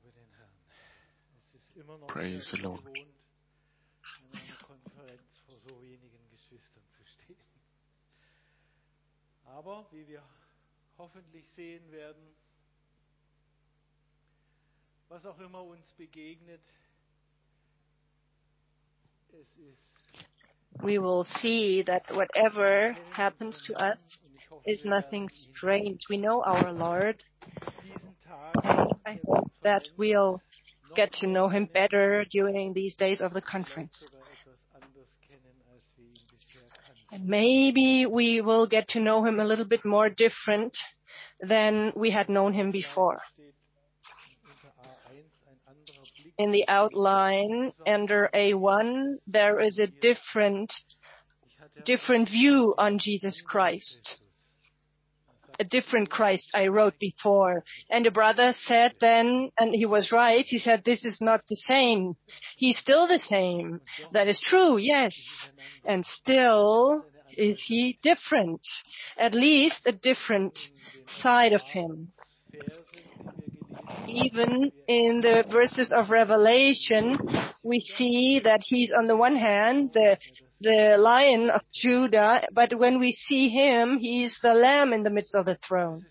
Praise the Lord. In einer Konferenz vor so wenigen Geschwistern zu stehen. Aber wie wir hoffentlich sehen werden, was auch immer uns begegnet, es ist we will see that whatever happens to us is nothing strange. We know our Lord, diesen Tag, and I hope that we'll get to know Him better during these days of the conference. sogar etwas anders kennen, als wir ihn bisher kannten. And maybe we will get to know Him a little bit more different than we had known Him before. Steht unter A1 ein anderer Blick. In the outline under A1, there is a different view on Jesus Christ. A different Christ I wrote before. And a brother said then, and he was right, he said, this is not the same. He's still the same. That is true, yes. And still, is he different? At least a different side of him. Even in the verses of Revelation, we see that he's on the one hand the Lion of Judah, but when we see him, he's the Lamb in the midst of the throne.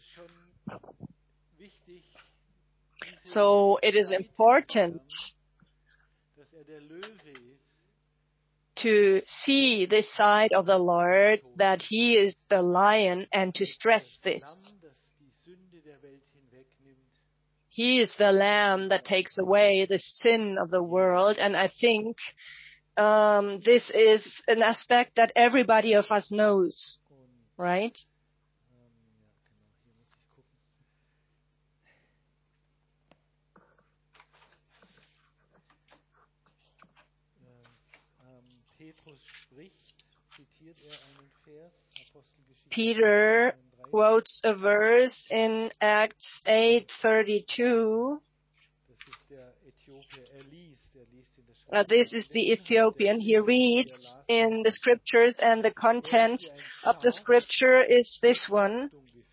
So it is important Dass der Löwe ist, to see this side of the Lord, that he is the Lion, and to stress this. Lamm, das die Sünde der Welt hinwegnimmt. He is the Lamb that takes away the sin of the world, and I think this is an aspect that everybody of us knows, right? Ja, genau, hier muss ich gucken. Petrus spricht, zitiert einen Vers, Apostelgeschichte Peter 33. quotes a verse in Acts 8:32. Das ist der Äthiopier, er liest in der Schrift. This is the Ethiopian. He reads in the scriptures, and the content of the scripture is this one,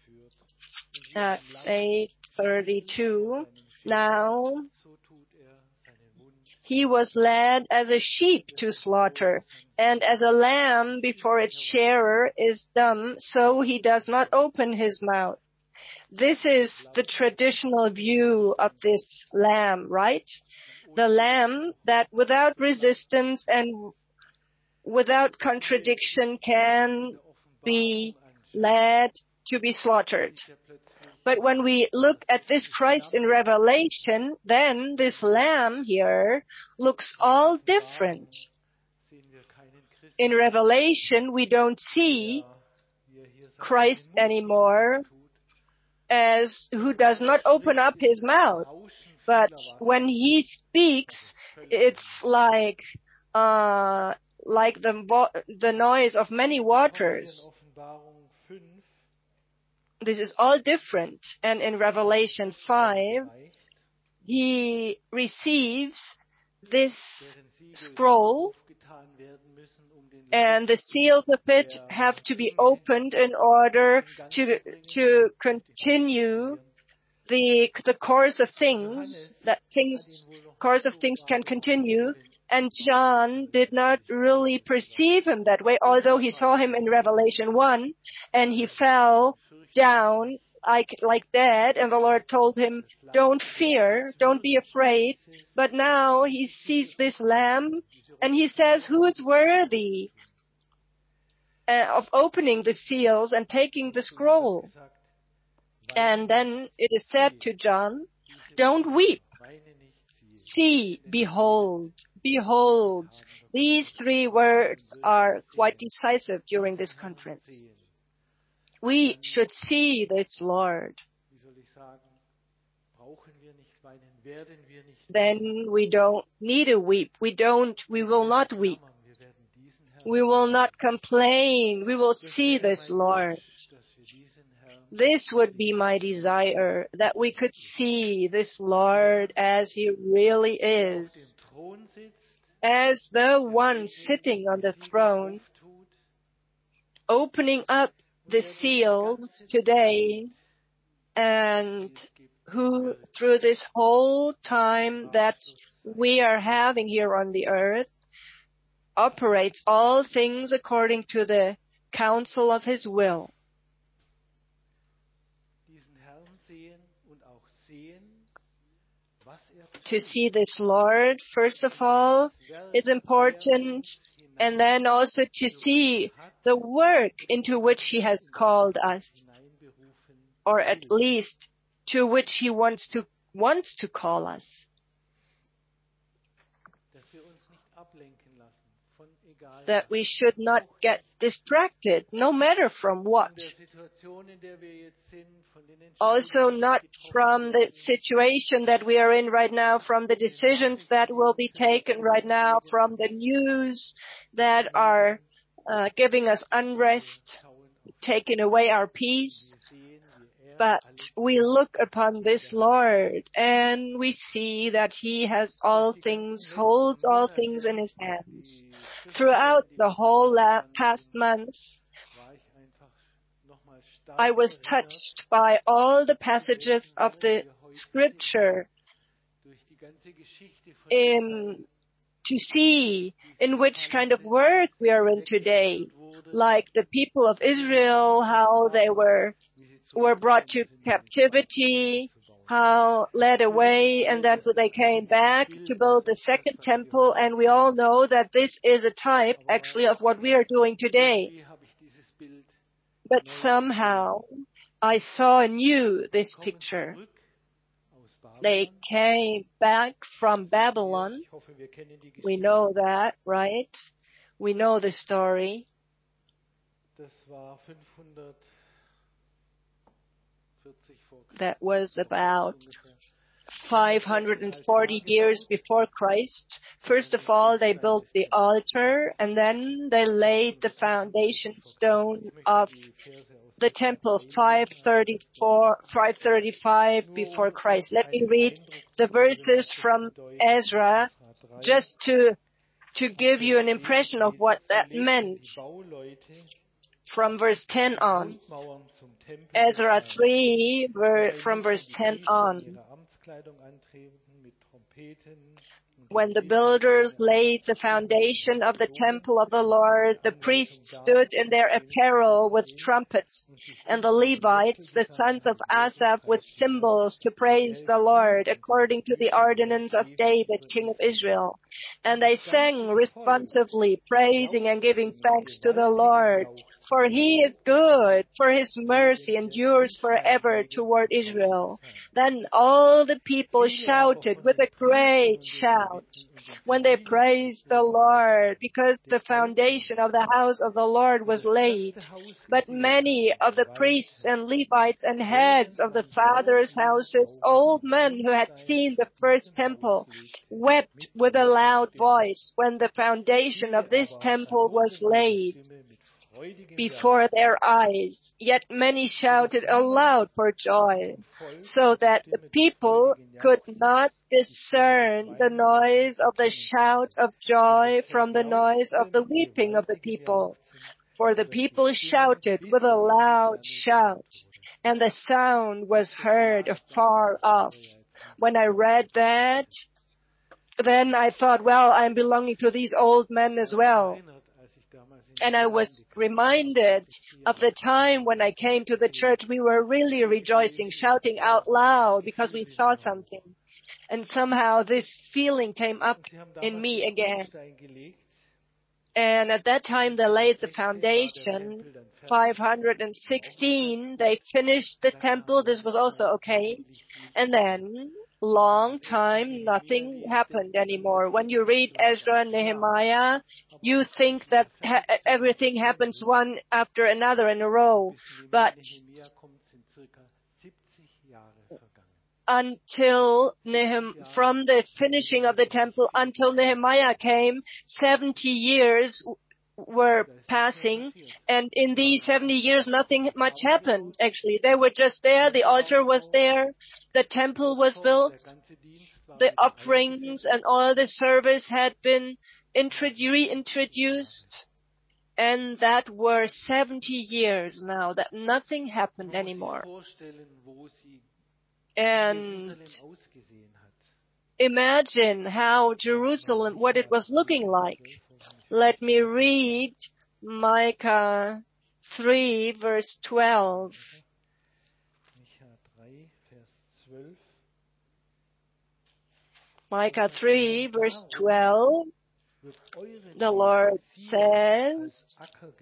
Acts 8:32. Now So tut seinen Mund he was led as a sheep to slaughter, and as a lamb before its shearer is dumb, so he does not open his mouth. This is the traditional view of this lamb, right? The lamb that without resistance and without contradiction can be led to be slaughtered. der plötzlich But when we look at this Christ in Revelation, then this lamb here looks all different. sehen wir keinen Christen, In Revelation, we don't see wie hier sagt, Christ anymore as who does not open up his mouth. But when he speaks, it's like the noise of many waters. Offenbarung 5 This is all different. And in Revelation 5, reicht, he receives this deren Siegel scroll, aufgetan werden müssen, den and the seals of it have to be opened in order to continue the course of things, course of things can continue. And John did not really perceive him that way, although he saw him in Revelation 1, and he fell down like dead, and the Lord told him, don't fear, don't be afraid. But now he sees this lamb, and he says, who is worthy of opening the seals and taking the scroll? And then it is said to John, don't weep. weine nicht, siehe, See, behold, behold. These three words are quite decisive during this conference. sehen. We should see this Lord. Wie soll ich sagen, brauchen wir nicht weinen, werden wir nicht Then we don't need to weep. We will not weep. jammern, wir werden diesen Herrn, We will not complain. We will see this Lord. dass wir diesen Herrn This would be my desire, that we could see this Lord as He really is, auf dem Thron sitzt, as the one sitting on the throne, auftut, opening up the seals today, and who through this whole time that we are having here on the earth operates all things according to the counsel of his will. To see this Lord, first of all, is important, and then also to see the work into which he has called us, or at least to which he wants to call us. That we should not get distracted, no matter from what. Also not from the situation that we are in right now, from the decisions that will be taken right now, from the news that are giving us unrest, taking away our peace. But we look upon this Lord and we see that he has all things, holds all things in his hands. Throughout the whole past months, I was touched by all the passages of the scripture to see in which kind of work we are in today. Like the people of Israel, how they were brought to captivity, how led away, and then they came back to build the second temple. And we all know that this is a type, actually, of what we are doing today. But somehow, I saw anew this picture. They came back from Babylon. We know that, right? We know the story. That was about 540 years before Christ. First of all, they built the altar, and then they laid the foundation stone of the temple, 535 before Christ. Let me read the verses from Ezra just to give you an impression of what that meant. From verse 10 on. Ezra 3, from verse 10 on. When the builders laid the foundation of the temple of the Lord, the priests stood in their apparel with trumpets, and the Levites, the sons of Asaph, with cymbals to praise the Lord, according to the ordinance of David, king of Israel. And they sang responsively, praising and giving thanks to the Lord. For he is good, for his mercy endures forever toward Israel. Then all the people shouted with a great shout when they praised the Lord, because the foundation of the house of the Lord was laid. But many of the priests and Levites and heads of the fathers' houses, old men who had seen the first temple, wept with a loud voice when the foundation of this temple was laid before their eyes. Yet many shouted aloud for joy, so that the people could not discern the noise of the shout of joy from the noise of the weeping of the people. For the people shouted with a loud shout, and the sound was heard afar off. When I read that, then I thought, well, I'm belonging to these old men as well. And I was reminded of the time when I came to the church. We were really rejoicing, shouting out loud because we saw something. And somehow this feeling came up in me again. And at that time they laid the foundation, 516. They finished the temple. This was also okay. And then, long time, nothing happened anymore. When you read Ezra and Nehemiah, you think that everything happens one after another in a row. But until from the finishing of the temple until Nehemiah came, 70 years were passing, and in these 70 years nothing much happened. Actually, they were just there, the altar was there, the temple was built, the offerings and all the service had been reintroduced, and that were 70 years now that nothing happened anymore. And imagine how Jerusalem, what it was looking like. Let me read Micah 3, verse 12. Micah 3, verse 12. The Lord says,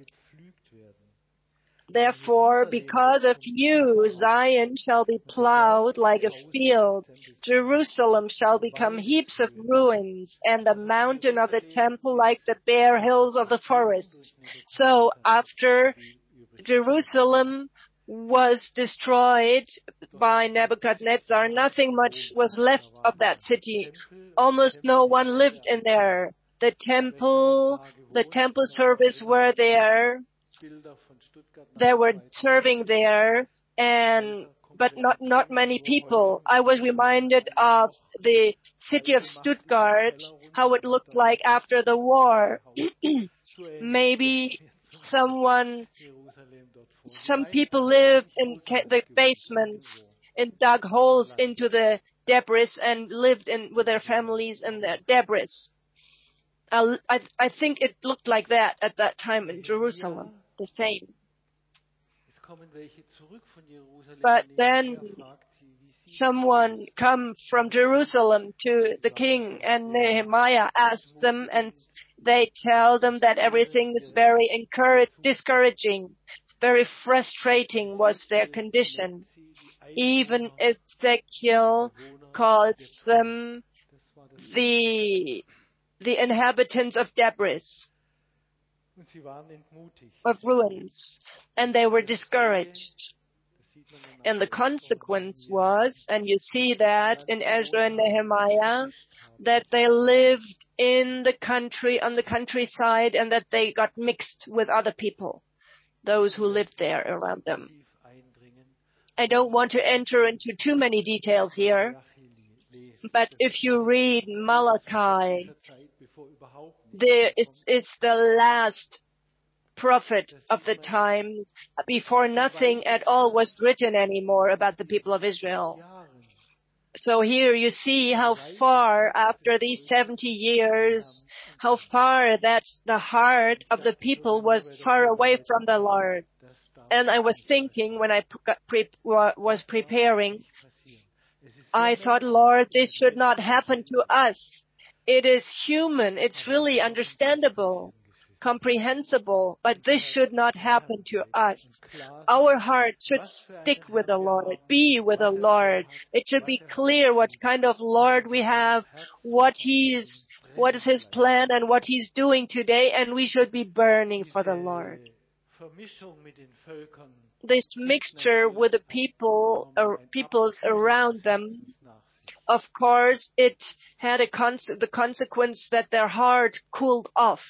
therefore, because of you, Zion shall be plowed like a field. Jerusalem shall become heaps of ruins, and the mountain of the temple like the bare hills of the forest. So after Jerusalem was destroyed by Nebuchadnezzar, nothing much was left of that city. Almost no one lived in there. The temple service were there. They were serving there, but not many people. I was reminded of the city of Stuttgart, how it looked like after the war. Maybe some people lived in the basements and dug holes into the debris and lived with their families in the debris. I think it looked like that at that time in Jerusalem, the same. But then someone come from Jerusalem to the king, and Nehemiah asked them, and they tell them that everything is very discouraging, very frustrating was their condition. Even Ezekiel calls them the inhabitants of debris, of ruins, and they were discouraged. And the consequence was, and you see that in Ezra and Nehemiah, that they lived in the country, on the countryside, and that they got mixed with other people, those who lived there around them. I don't want to enter into too many details here, but if you read Malachi, it's the last prophet of the times before nothing at all was written anymore about the people of Israel. So here you see how far after these 70 years, how far that the heart of the people was far away from the Lord. And I was thinking when I was preparing, I thought, Lord, this should not happen to us. It is human. It's really understandable, comprehensible, but this should not happen to us. Our heart should stick with the Lord, be with the Lord. It should be clear what kind of Lord we have, what is His plan and what He's doing today, and we should be burning for the Lord. This mixture with the peoples around them, of course, it had the consequence that their heart cooled off.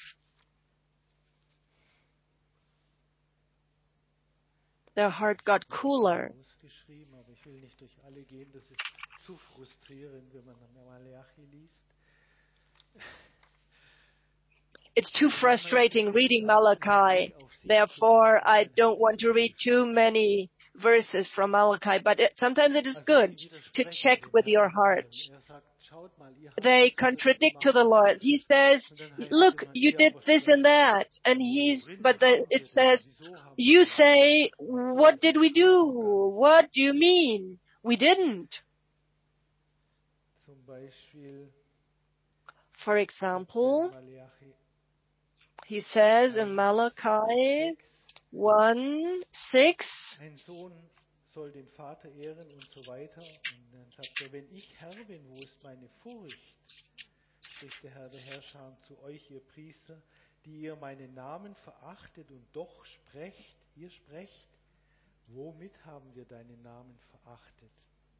Their heart got cooler. It's too frustrating reading Malachi. Therefore, I don't want to read too many verses from Malachi, but sometimes it is good to check with your heart. They contradict to the Lord. He says, look, you did this and that. And it says, you say, what did we do? What do you mean? We didn't. For example, he says in Malachi 1:6, soll den Vater ehren und so weiter. Und dann sagt wenn ich Herr bin, wo ist meine Furcht? Spricht der Herr der Herrscher zu euch, ihr Priester, die ihr meinen Namen verachtet und doch ihr sprecht, womit haben wir deinen Namen verachtet?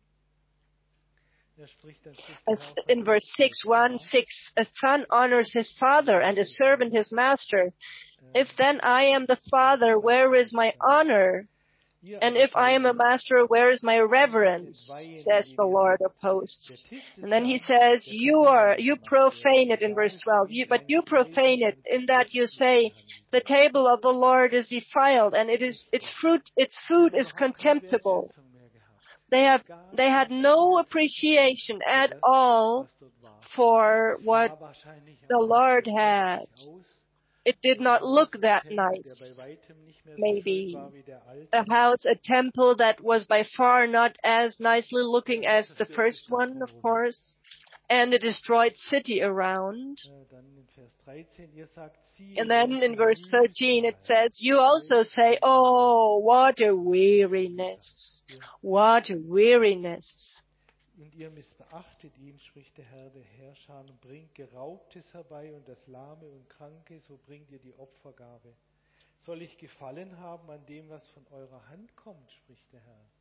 In verse 6, 1:6, a son honors his father and a servant his master. If then I am the father, where is my honor? And if I am a master, where is my reverence? Says the Lord of hosts. And then he says, you profane it in verse 12. But you profane it in that you say, the table of the Lord is defiled, and its food is contemptible. They had no appreciation at all for what the Lord had. It did not look that nice. Maybe a house, a temple that was by far not as nicely looking as the first one, of course, and a destroyed city around. And then in verse 13 it says, you also say, oh, what a weariness, what a weariness. Und ihr missachtet ihn, spricht der Herr der Herrscher, und bringt Geraubtes herbei und das Lahme und Kranke, so bringt ihr die Opfergabe. Soll ich Gefallen haben an dem, was von eurer Hand kommt, spricht der Herr.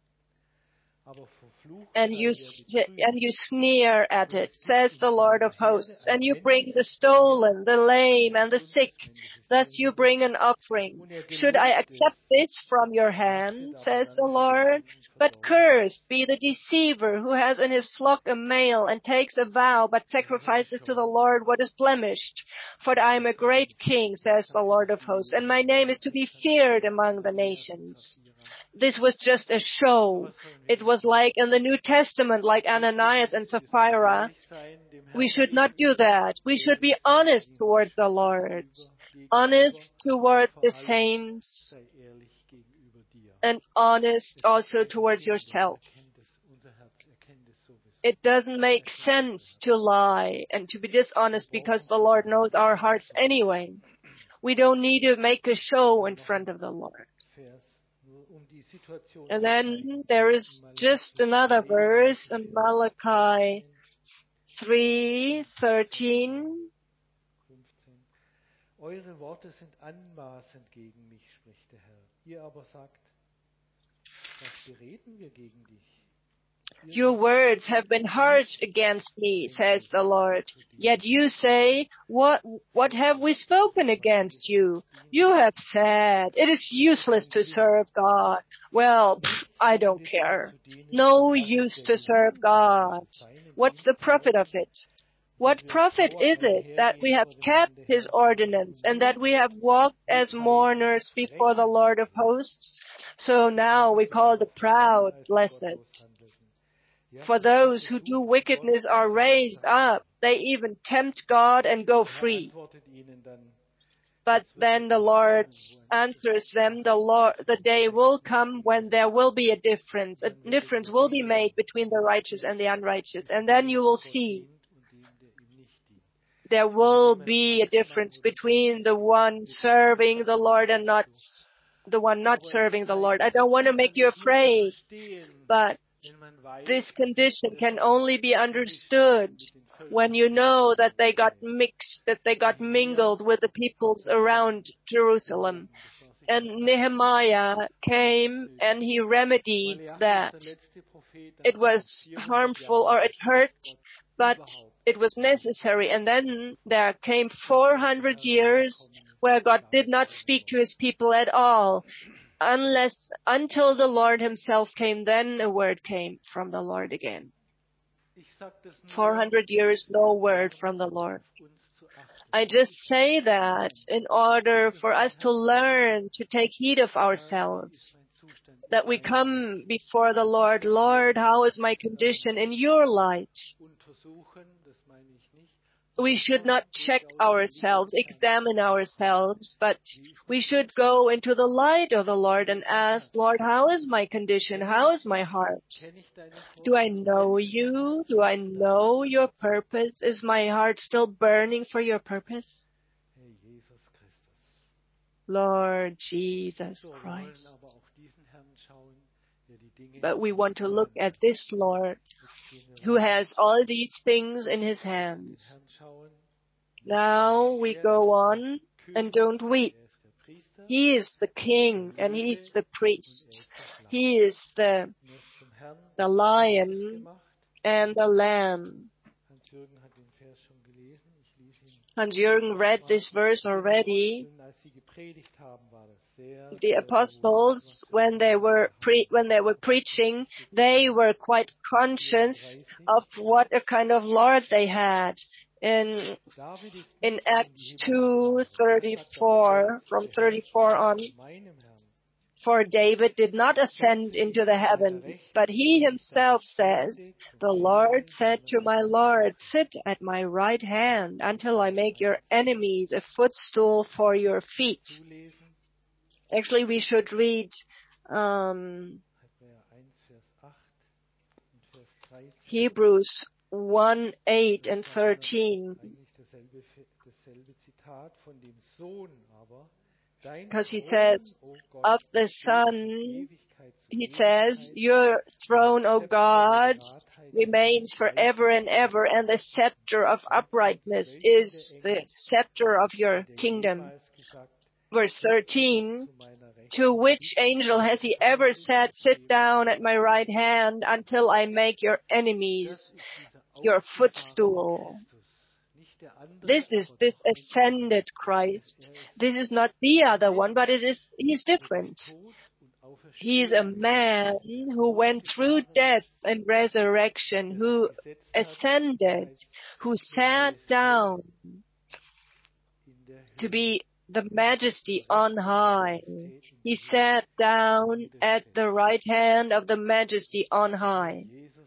And you sneer at it, says the Lord of hosts, and you bring the stolen, the lame, and the sick. Thus you bring an offering. Should I accept this from your hand, says the Lord? But cursed be the deceiver who has in his flock a male and takes a vow, but sacrifices to the Lord what is blemished. For I am a great king, says the Lord of hosts, and my name is to be feared among the nations. This was just a show. It was like in the New Testament, like Ananias and Sapphira. We should not do that. We should be honest toward the Lord, honest toward the saints, and honest also towards yourself. It doesn't make sense to lie and to be dishonest because the Lord knows our hearts anyway. We don't need to make a show in front of the Lord. And then there is just another verse in Malachi 3:13. Eure Worte sind anmaßend gegen mich, spricht der Herr. Ihr aber sagt, was bereden wir gegen dich? Your words have been harsh against me, says the Lord. Yet you say, what have we spoken against you? You have said, it is useless to serve God. Well, I don't care. No use to serve God. What's the profit of it? What profit is it that we have kept His ordinance and that we have walked as mourners before the Lord of hosts? So now we call the proud blessed. For those who do wickedness are raised up. They even tempt God and go free. But then the Lord answers them, the day will come when there will be a difference. A difference will be made between the righteous and the unrighteous. And then you will see there will be a difference between the one serving the Lord and not the one not serving the Lord. I don't want to make you afraid, but this condition can only be understood when you know that they got mixed, that they got mingled with the peoples around Jerusalem. And Nehemiah came and he remedied that. It was harmful or it hurt, but it was necessary. And then there came 400 years where God did not speak to His people at all. Until the Lord Himself came, then a word came from the Lord again. 400 years, no word from the Lord. I just say that in order for us to learn to take heed of ourselves, that we come before the Lord, Lord, how is my condition in your light? We should not check ourselves, examine ourselves, but we should go into the light of the Lord and ask, Lord, how is my condition? How is my heart? Do I know you? Do I know your purpose? Is my heart still burning for your purpose? Lord Jesus Christ. But we want to look at this Lord who has all these things in His hands. Now we go on and don't weep. He is the king and He is the priest. He is the lion and the lamb. Hans-Jürgen read this verse already. The apostles, when they were preaching, they were quite conscious of what a kind of Lord they had. In Acts 2:34, from 34 on, For David did not ascend into the heavens, but he himself says, the Lord said to my Lord, sit at my right hand until I make your enemies a footstool for your feet. Actually, we should read Hebrews 1, 8 and 13. Because he says, of the Son, he says, your throne, O God, remains forever and ever, and the scepter of uprightness is the scepter of your kingdom. Verse 13, to which angel has he ever said, sit down at my right hand until I make your enemies your footstool? This is this ascended Christ. This is not the other one, but he's different. He is a man who went through death and resurrection, who ascended, who sat down to be the majesty on high. He sat down at the right hand of the majesty on high.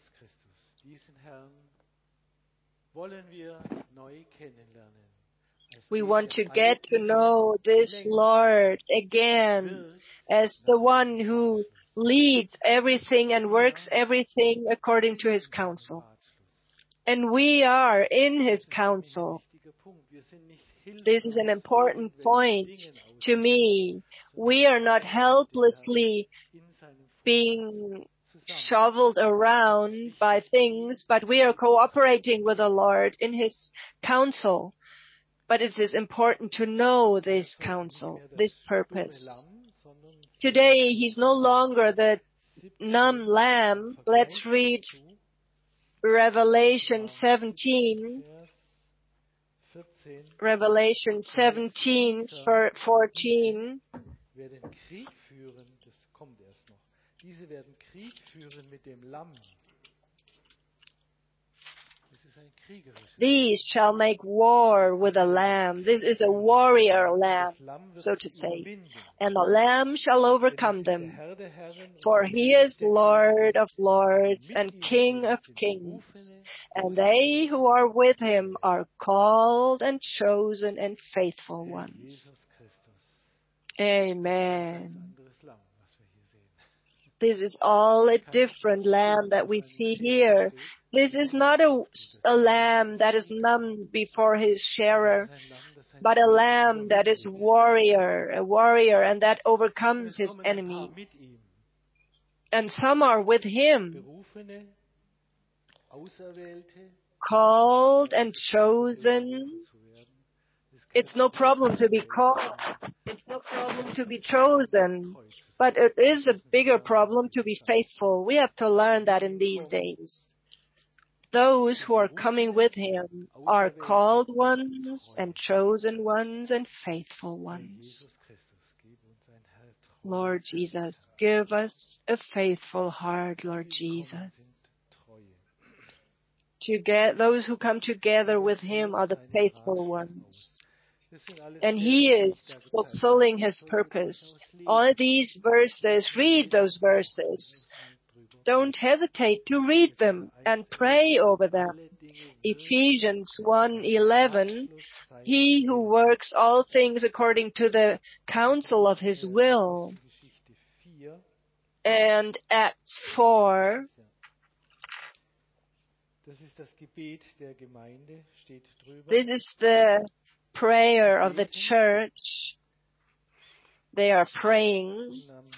We want to get to know this Lord again as the one who leads everything and works everything according to his counsel. And we are in his counsel. This is an important point to me. We are not helplessly being shoveled around by things, but we are cooperating with the Lord in his counsel. But it is important to know this counsel, this purpose. Today, he's no longer the numb lamb. Let's read Revelation 17. Revelation 17, 14. These shall make war with the Lamb. This is a warrior lamb, so to say. And the Lamb shall overcome them. For he is Lord of lords and King of kings. And they who are with him are called and chosen and faithful ones. Amen. This is all a different lamb that we see here. This is not a lamb that is numb before his shearer, but a lamb that is a warrior, and that overcomes his enemies. And some are with him, called and chosen. It's no problem to be called. It's no problem to be chosen. But it is a bigger problem to be faithful. We have to learn that in these days. Those who are coming with him are called ones and chosen ones and faithful ones. Lord Jesus, give us a faithful heart, Lord Jesus. Those who come together with him are the faithful ones. And he is fulfilling his purpose. All these verses, read those verses. Don't hesitate to read them and pray over them. Ephesians 1:11, he who works all things according to the counsel of his will. And Acts 4, this is the prayer of the church. They are praying.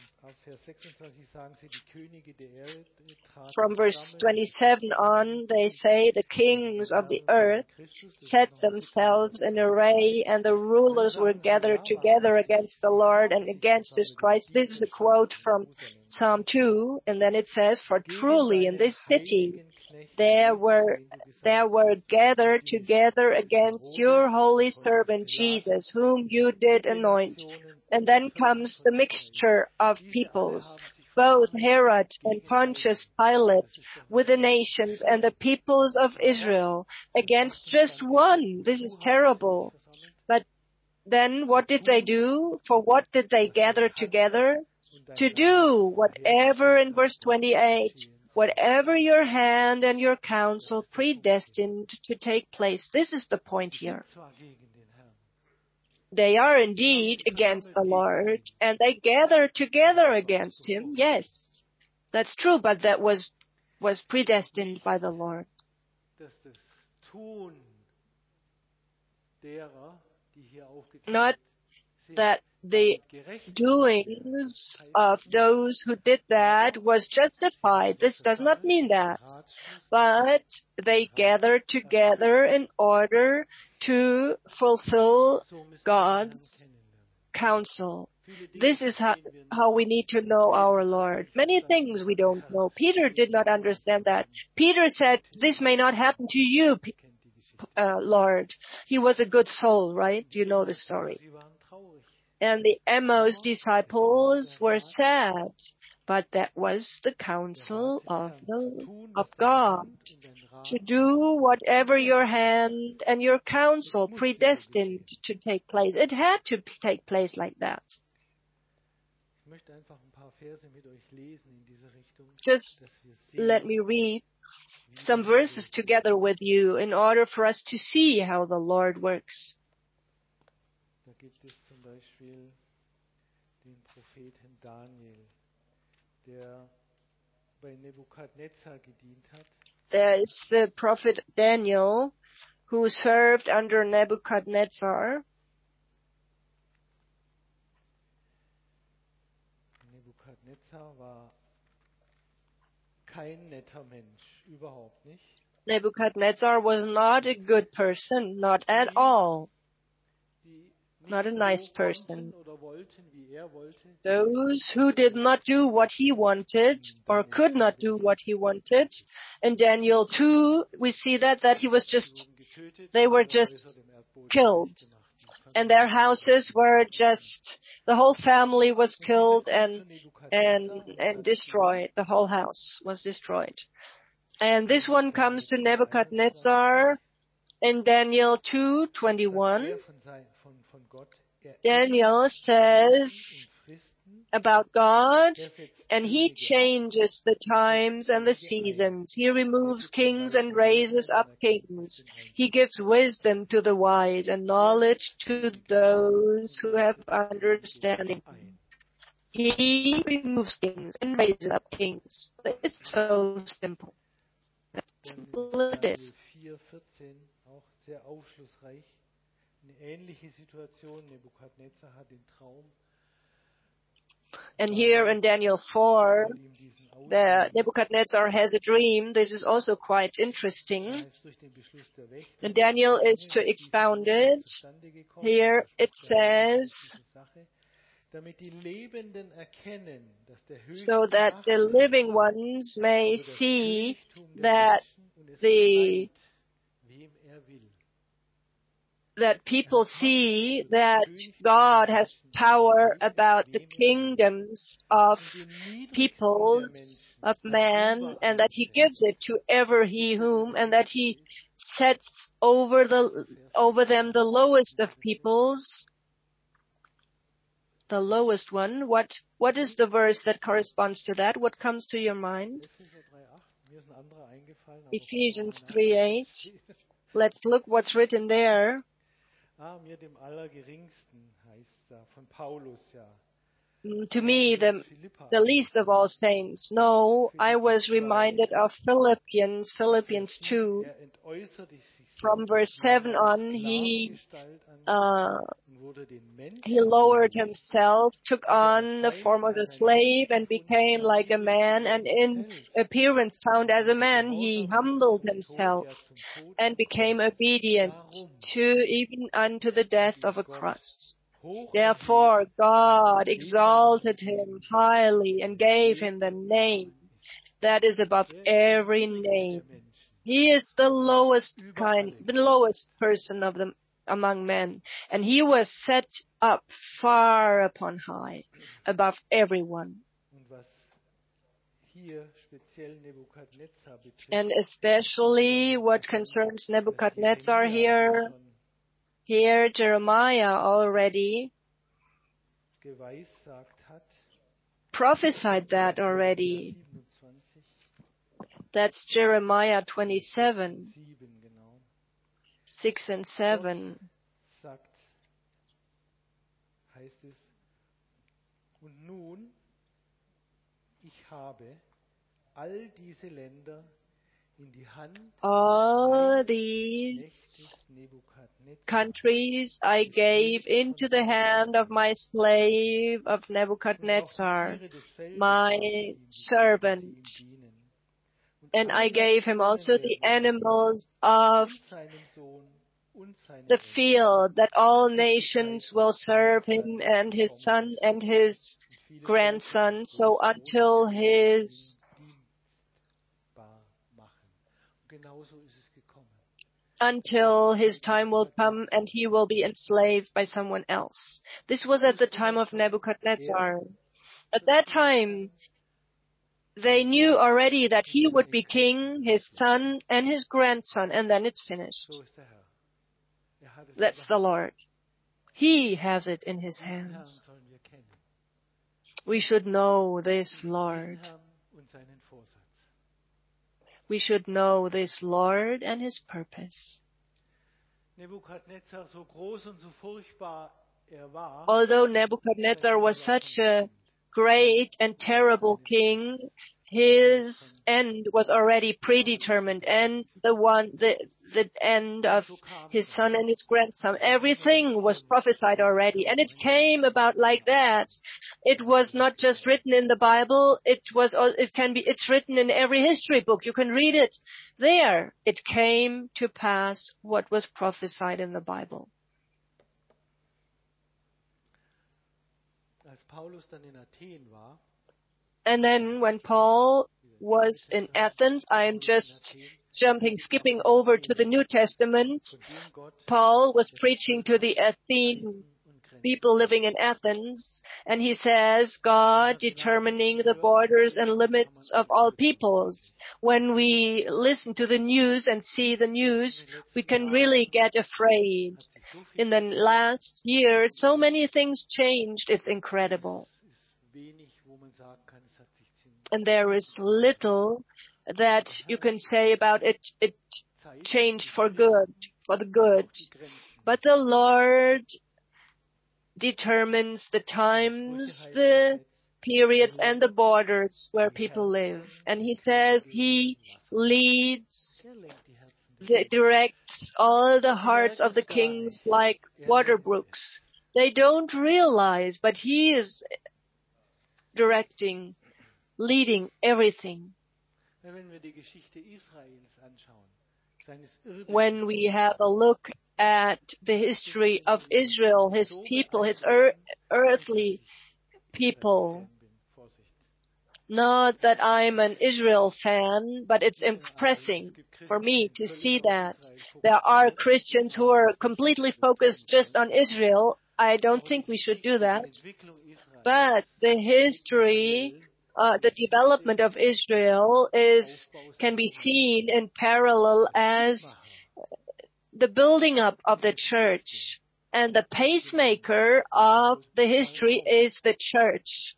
From verse 27 on, they say, the kings of the earth set themselves in array, and the rulers were gathered together against the Lord and against his Christ. This is a quote from Psalm 2, and then it says, for truly in this city there were gathered together against your holy servant Jesus, whom you did anoint. And then comes the mixture of peoples, both Herod and Pontius Pilate, with the nations and the peoples of Israel, against just one. This is terrible. But then what did they do? For what did they gather together? to do whatever, in verse 28, whatever your hand and your counsel predestined to take place. This is the point here. They are indeed against the Lord, and they gather together against him. Yes, that's true, but that was predestined by the Lord. Not that the doings of those who did that was justified. This does not mean that. But they gathered together in order to fulfill God's counsel. This is how we need to know our Lord. Many things we don't know. Peter did not understand that. Peter said, "This may not happen to you, Lord." He was a good soul, right? You know the story. And the Emmaus disciples were sad, but that was the counsel of God. To do whatever your hand and your counsel predestined to take place. It had to take place like that. Just let me read some verses together with you in order for us to see how the Lord works. Da gibt es zum Beispiel den Propheten Daniel, der bei Nebukadnezar gedient hat. There is the prophet Daniel, who served under Nebuchadnezzar. Nebukadnezar war kein netter Mensch, überhaupt nicht. Nebuchadnezzar was not a good person, not at all. Not a nice person. Those who did not do what he wanted or could not do what he wanted. In Daniel 2, we see that they were just killed. And their houses were the whole family was killed and destroyed. The whole house was destroyed. And this one comes to Nebuchadnezzar in Daniel 2:21. Daniel says about God, and he changes the times and the seasons. He removes kings and raises up kings. He gives wisdom to the wise and knowledge to those who have understanding. He removes kings and raises up kings. It's so simple. That's simple it is. Auch sehr aufschlussreich. Eine ähnliche Situation. Nebukadnezar hat den Traum. And here in Daniel 4, Nebuchadnezzar has a dream. This is also quite interesting. And Daniel is to expound it. Here it says, so that the living ones may see that people see that God has power about the kingdoms of peoples, of man, and that he gives it to ever he whom, and that he sets over them the lowest of peoples, the lowest one. What is the verse that corresponds to that? What comes to your mind? Ephesians 3:8. Let's look what's written there. Mir dem Allergeringsten heißt da von Paulus, ja. To me, the least of all saints. No, I was reminded of Philippians 2. From verse 7 on, he lowered himself, took on the form of a slave, and became like a man, and in appearance found as a man, he humbled himself and became obedient even unto the death of a cross. Therefore God exalted him highly and gave him the name that is above every name. He is the lowest person of them among men, and he was set up far upon high, above everyone. And especially what concerns Nebuchadnezzar here Jeremiah already prophesied that already. That's Jeremiah 27, 6 and 7. Heißt es, und nun, ich habe all diese Länder in die Hand all these countries I gave into the hand of my slave of Nebuchadnezzar, my servant. And I gave him also the animals of the field, that all nations will serve him, and his son and his grandson, so until his time will come and he will be enslaved by someone else. This was at the time of Nebuchadnezzar. At that time, they knew already that he would be king, his son, and his grandson, and then it's finished. That's the Lord. He has it in his hands. We should know this Lord. We should know this Lord and his purpose. Although Nebuchadnezzar was such a great and terrible king, his end was already predetermined, and the end of his son and his grandson. Everything was prophesied already, and it came about like that. It was not just written in the Bible, it's written in every history book. You can read it there. It came to pass what was prophesied in the Bible. And then when Paul was in Athens, I am just skipping over to the New Testament. Paul was preaching to the Athenian people living in Athens, and he says, God determining the borders and limits of all peoples. When we listen to the news and see the news, we can really get afraid. In the last year, so many things changed. It's incredible. And there is little that you can say about it. It changed for the good. But the Lord determines the times, the periods, and the borders where people live. And he says he leads, directs all the hearts of the kings like water brooks. They don't realize, but he is directing, leading everything. When we have a look at the history of Israel, his people, his earthly people, not that I'm an Israel fan, but it's impressive for me to see that there are Christians who are completely focused just on Israel. I don't think we should do that. But the history, the development of Israel can be seen in parallel as the building up of the church. And the pacemaker of the history is the church.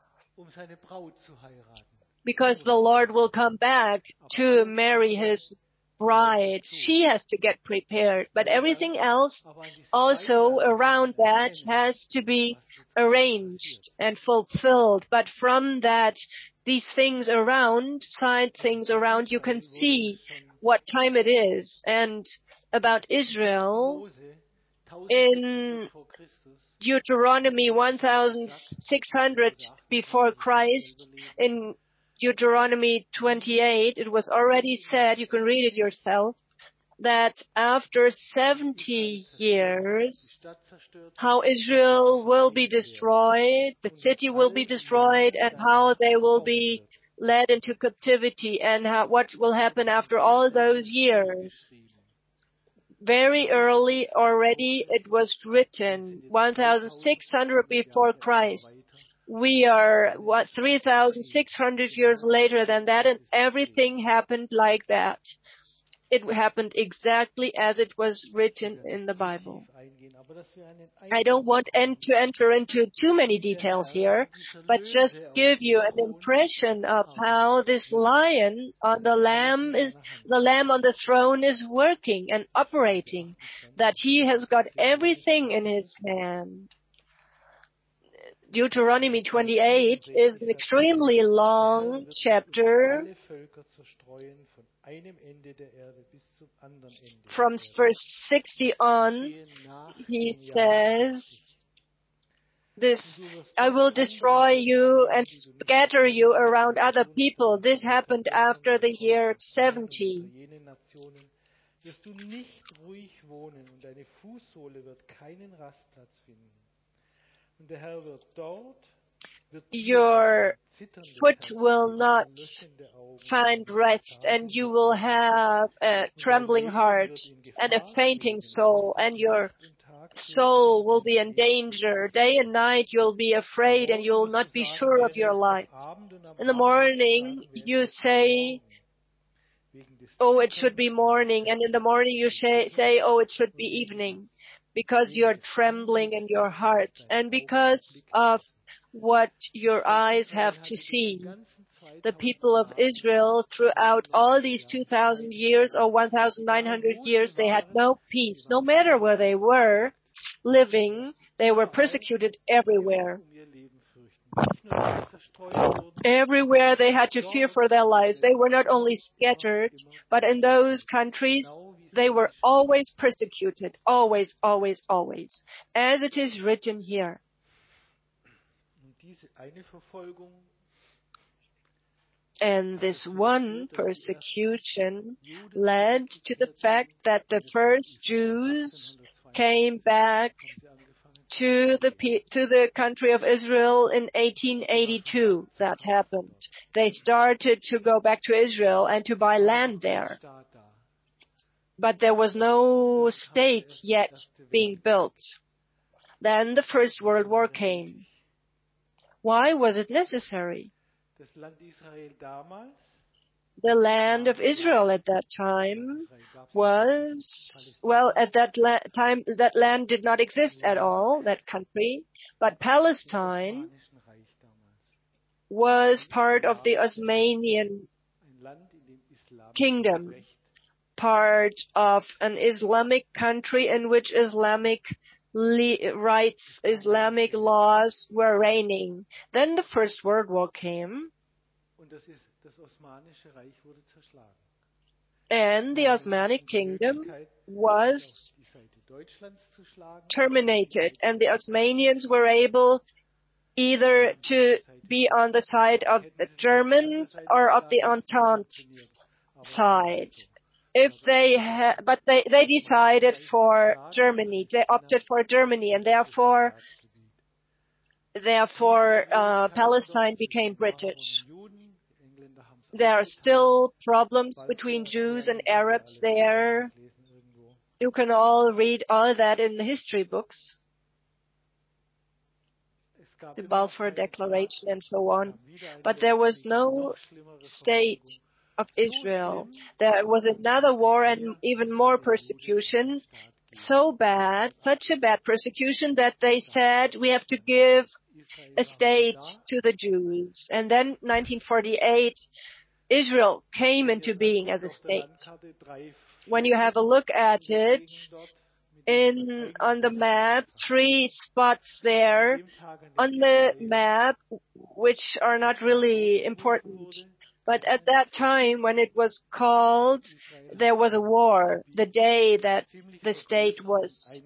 Because the Lord will come back to marry his bride. She has to get prepared. But everything else also around that has to be arranged and fulfilled. But from that, these things around, side things around, you can see what time it is. And about Israel, in Deuteronomy 1600 before Christ, in Deuteronomy 28, it was already said, you can read it yourself, that after 70 years, how Israel will be destroyed, the city will be destroyed, and how they will be led into captivity, and what will happen after all those years. Very early already it was written, 1600 before Christ. We are, 3,600 years later than that, and everything happened like that. it happened exactly as it was written in the Bible. I don't want to enter into too many details here, but just give you an impression of how this lion on the lamb on the throne is working and operating, that he has got everything in his hand. Deuteronomy 28 is an extremely long chapter. From verse 60 on, he says, I will destroy you and scatter you around other people. This happened after the year 70. Your foot will not find rest, and you will have a trembling heart and a fainting soul, and your soul will be in danger. Day and night you'll be afraid, and you'll not be sure of your life. In the morning you say, oh, it should be morning, and in the morning you say, oh, it should be evening, because you're trembling in your heart, and because of what your eyes have to see. The people of Israel, throughout all these 2,000 years or 1,900 years, they had no peace. No matter where they were living, they were persecuted everywhere. Everywhere they had to fear for their lives. They were not only scattered, but in those countries, they were always persecuted. Always, always, always. As it is written here. And this one persecution led to the fact that the first Jews came back to the country of Israel in 1882. That happened. They started to go back to Israel and to buy land there. But there was no state yet being built. Then the First World War came. Why was it necessary? The land of Israel at that time was, well, at that time, that land did not exist at all, that country, but Palestine was part of the Osmanian kingdom, part of an Islamic country in which Islamic rights, Islamic laws were reigning. Then the First World War came, and the Osmanic kingdom was terminated, and the Osmanians were able either to be on the side of the Germans or of the Entente side. But they decided for Germany. They opted for Germany, and therefore Palestine became British. There are still problems between Jews and Arabs there. You can all read all that in the history books. The Balfour Declaration and so on. But there was no state of Israel. There was another war and even more persecution. So bad, such a bad persecution that they said we have to give a state to the Jews. And then 1948, Israel came into being as a state. When you have a look at it, on the map, 3 spots there on the map, which are not really important. But at that time, when it was called, there was a war. The day that the state was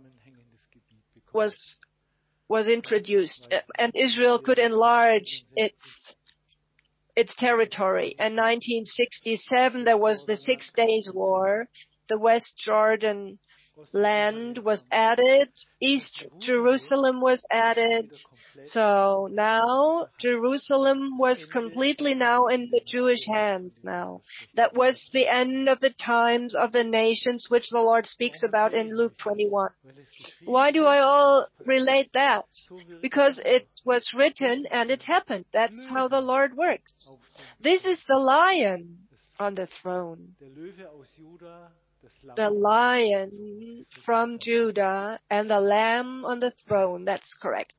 introduced, and Israel could enlarge its territory. In 1967, there was the 6 Days War. The West Jordan land was added. East Jerusalem was added. So now Jerusalem was completely now in the Jewish hands now. That was the end of the times of the nations which the Lord speaks about in Luke 21. Why do I all relate that? Because it was written and it happened. That's how the Lord works. This is the lion on the throne. Der Löwe aus Juda, das Lamm The lion from Judah and the lamb on the throne. That's correct.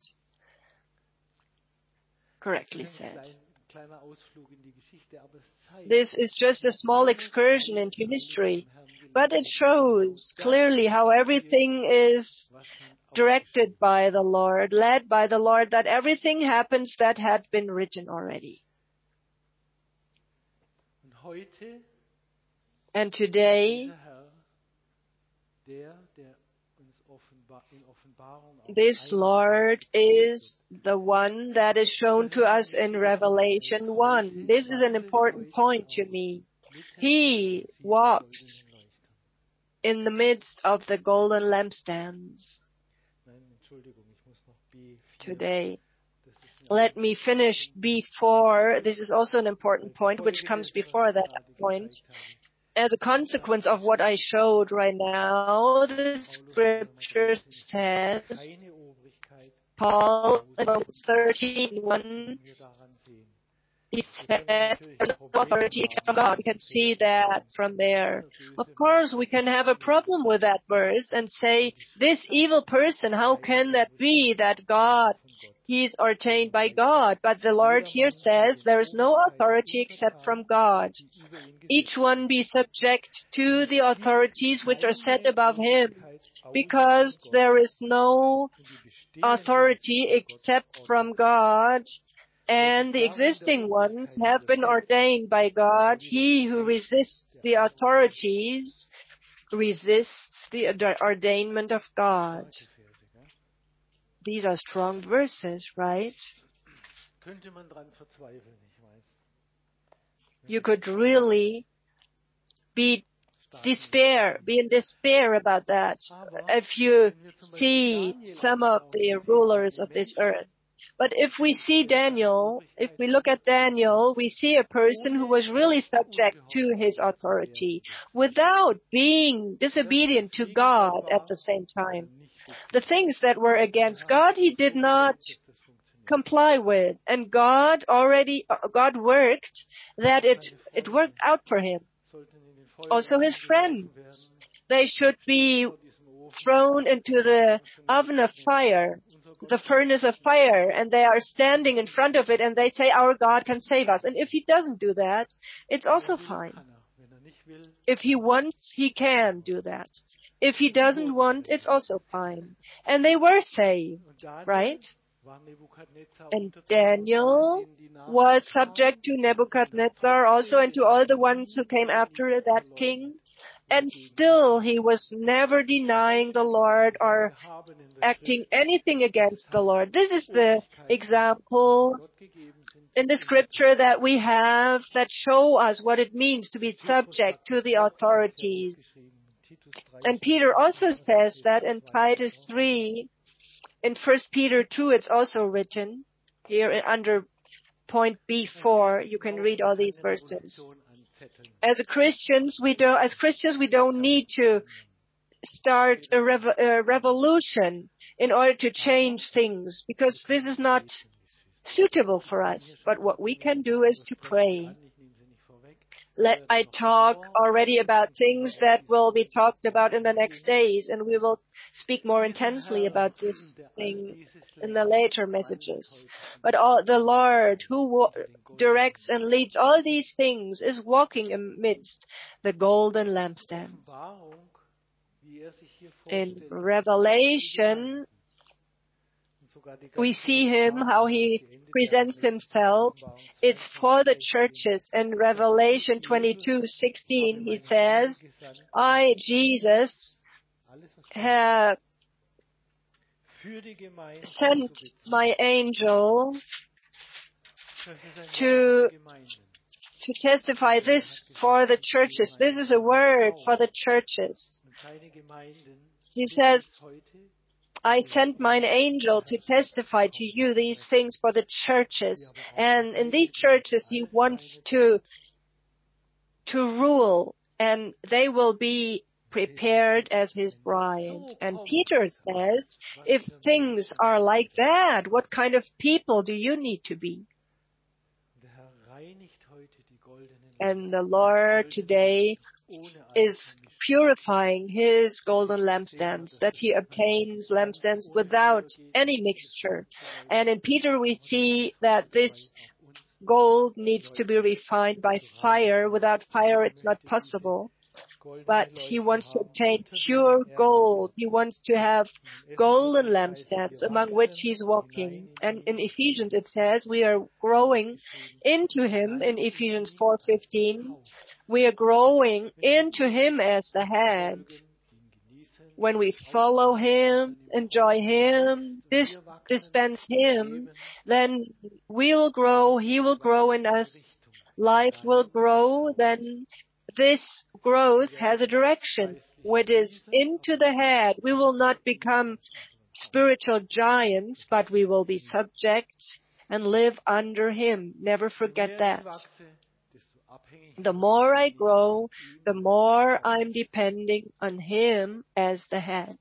Correctly said. Kleiner Ausflug in die Geschichte, aber es zeigt, This is just a small excursion into history, but it shows clearly how everything is directed by the Lord, led by the Lord, that everything happens that had been written already. Und heute, And today, dieser Herr, der uns in Offenbarung auch this Lord is the one that is shown to us in Revelation 1. This is an important point to me. He walks in the midst of the golden lampstands Nein, Entschuldigung, ich muss noch B4. today. Das ist Let me finish before. This is also an important point which comes before that point. As a consequence of what I showed right now, the scripture says, keine Obrigkeit, Paul, in Romans 13:1, wir daran sehen. he said, there's no authority except from God. We can see that from there. Of course, we can have a problem with that verse and say, this evil person, how can that be that God, he is ordained by God? But the Lord here says, there is no authority except from God. Each one be subject to the authorities which are set above him, because there is no authority except from God, and the existing ones have been ordained by God. He who resists the authorities resists the ordainment of God. These are strong verses, right? Könnte man dran verzweifeln, ich weiß. You could really be in despair about that if you see some of the rulers of this earth. But if we see Daniel, if we look at Daniel, we see a person who was really subject to his authority without being disobedient to God at the same time. The things that were against God, he did not comply with. And God worked that it worked out for him. Also his friends, they should be thrown into the oven of fire, the furnace of fire, and they are standing in front of it and they say, our God can save us. And if he doesn't do that, it's also fine. If he wants, he can do that. If he doesn't want, it's also fine. And they were saved, right? And Daniel was subject to Nebuchadnezzar also and to all the ones who came after that king. And still he was never denying the Lord or acting anything against the Lord. This is the example in the scripture that we have that show us what it means to be subject to the authorities. And Peter also says that in Titus 3, in 1 Peter 2, it's also written here under point B4. You can read all these verses. As Christians, we don't need to start a revolution in order to change things, because this is not suitable for us. But what we can do is to pray. I talk already about things that will be talked about in the next days, and we will speak more intensely about this thing in the later messages. But the Lord who directs and leads all these things is walking amidst the golden lampstands. In Revelation, we see him, how he presents himself. It's for the churches. In Revelation 22:16, he says, I, Jesus, have sent my angel to testify this for the churches. This is a word for the churches. He says, I sent mine angel to testify to you these things for the churches. And in these churches, he wants to rule, and they will be prepared as his bride. And Peter says, if things are like that, what kind of people do you need to be? And the Lord today is purifying His golden lampstands, that He obtains lampstands without any mixture. And in Peter we see that this gold needs to be refined by fire. Without fire it's not possible. But He wants to obtain pure gold. He wants to have golden lampstands among which He's walking. And in Ephesians it says we are growing into Him. In Ephesians 4:15, we are growing into Him as the head. When we follow Him, enjoy Him, dispense Him, then we will grow, He will grow in us, life will grow, then this growth has a direction, which is into the head. We will not become spiritual giants, but we will be subject and live under Him. Never forget that. The more I grow, the more I'm depending on Him as the head.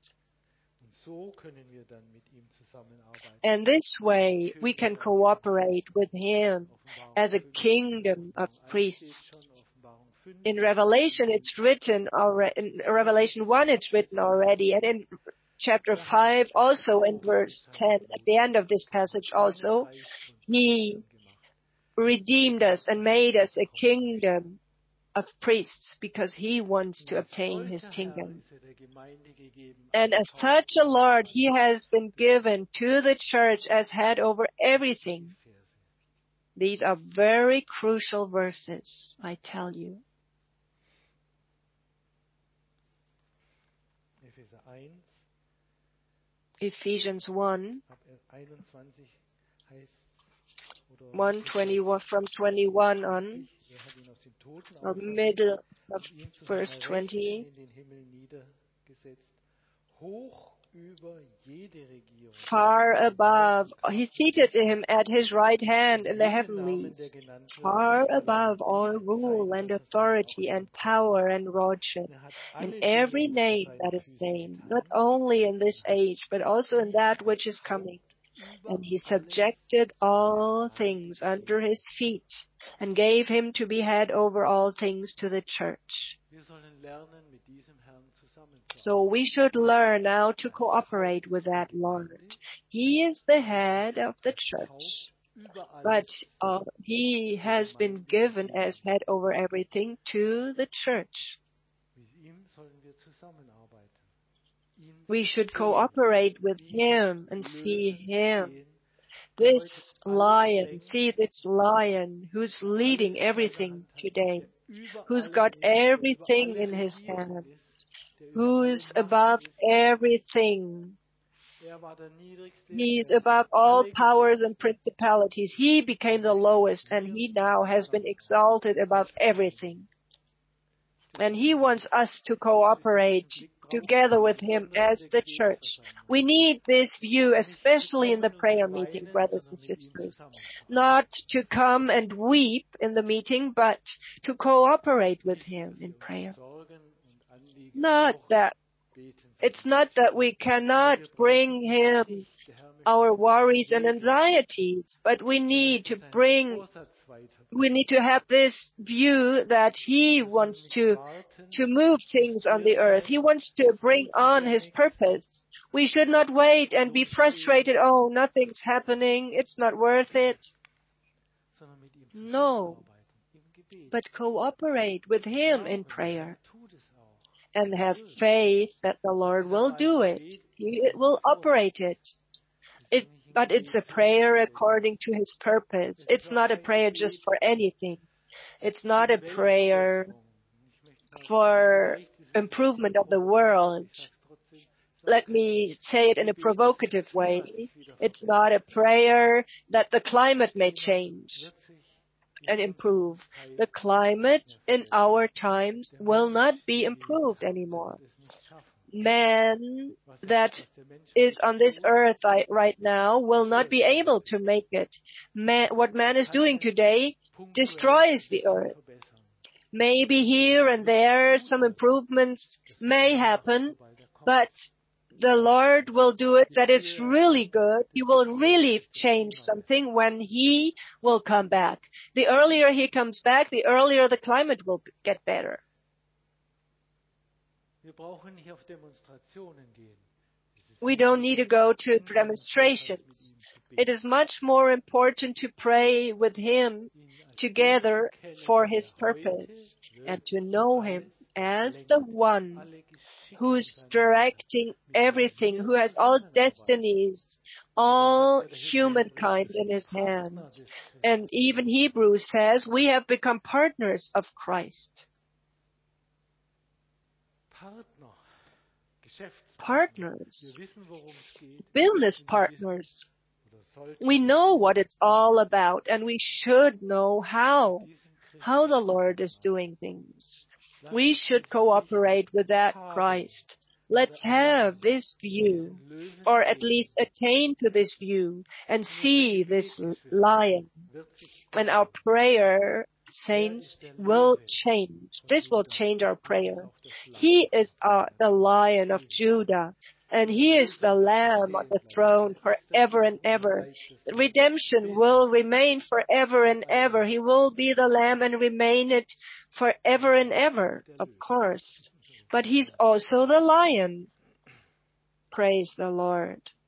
And this way we can cooperate with Him as a kingdom of priests. In Revelation it's written already, in Revelation 1 it's written already, and in chapter 5 also in verse 10, at the end of this passage also, He redeemed us and made us a kingdom of priests because He wants to obtain His kingdom. And as such a Lord, He has been given to the church as head over everything. These are very crucial verses, I tell you. Ephesians 1:21 from 21 on, or middle of verse 20. Far above, He seated Him at His right hand in the heavenlies, far above all rule and authority and power and lordship, in every name that is named, not only in this age, but also in that which is coming. And He subjected all things under His feet, and gave Him to be head over all things to the church. So we should learn now to cooperate with that Lord. He is the head of the church, but He has been given as head over everything to the church. We should cooperate with Him and see Him. This lion who's leading everything today, who's got everything in His hand, who's above everything. He's above all powers and principalities. He became the lowest, and He now has been exalted above everything. And He wants us to cooperate together with Him as the church. We need this view, especially in the prayer meeting, brothers and sisters. Not to come and weep in the meeting, but to cooperate with Him in prayer. It's not that we cannot bring Him our worries and anxieties, but we need to have this view that He wants to move things on the earth. He wants to bring on His purpose. We should not wait and be frustrated. Oh, nothing's happening. It's not worth it. No. But cooperate with Him in prayer. And have faith that the Lord will do it. He will operate it. But it's a prayer according to His purpose. It's not a prayer just for anything. It's not a prayer for improvement of the world. Let me say it in a provocative way. It's not a prayer that the climate may change and improve. The climate in our times will not be improved anymore. Man that is on this earth right now will not be able to make it. What man is doing today destroys the earth. Maybe here and there some improvements may happen, but the Lord will do it that is really good. He will really change something when He will come back. The earlier He comes back, the earlier the climate will get better. We don't need to go to demonstrations. It is much more important to pray with Him together for His purpose and to know Him as the one who's directing everything, who has all destinies, all humankind in His hand. And even Hebrews says we have become partners of Christ. Partners, business partners. We know what it's all about, and we should know how the Lord is doing things. We should cooperate with that Christ. Let's have this view, or at least attain to this view, and see this lion. And our prayer, saints, will change. This will change our prayer. He is the Lion of Judah, and He is the Lamb on the throne forever and ever. Redemption will remain forever and ever. He will be the Lamb and remain it forever and ever, of course. But He's also the Lion. Praise the Lord.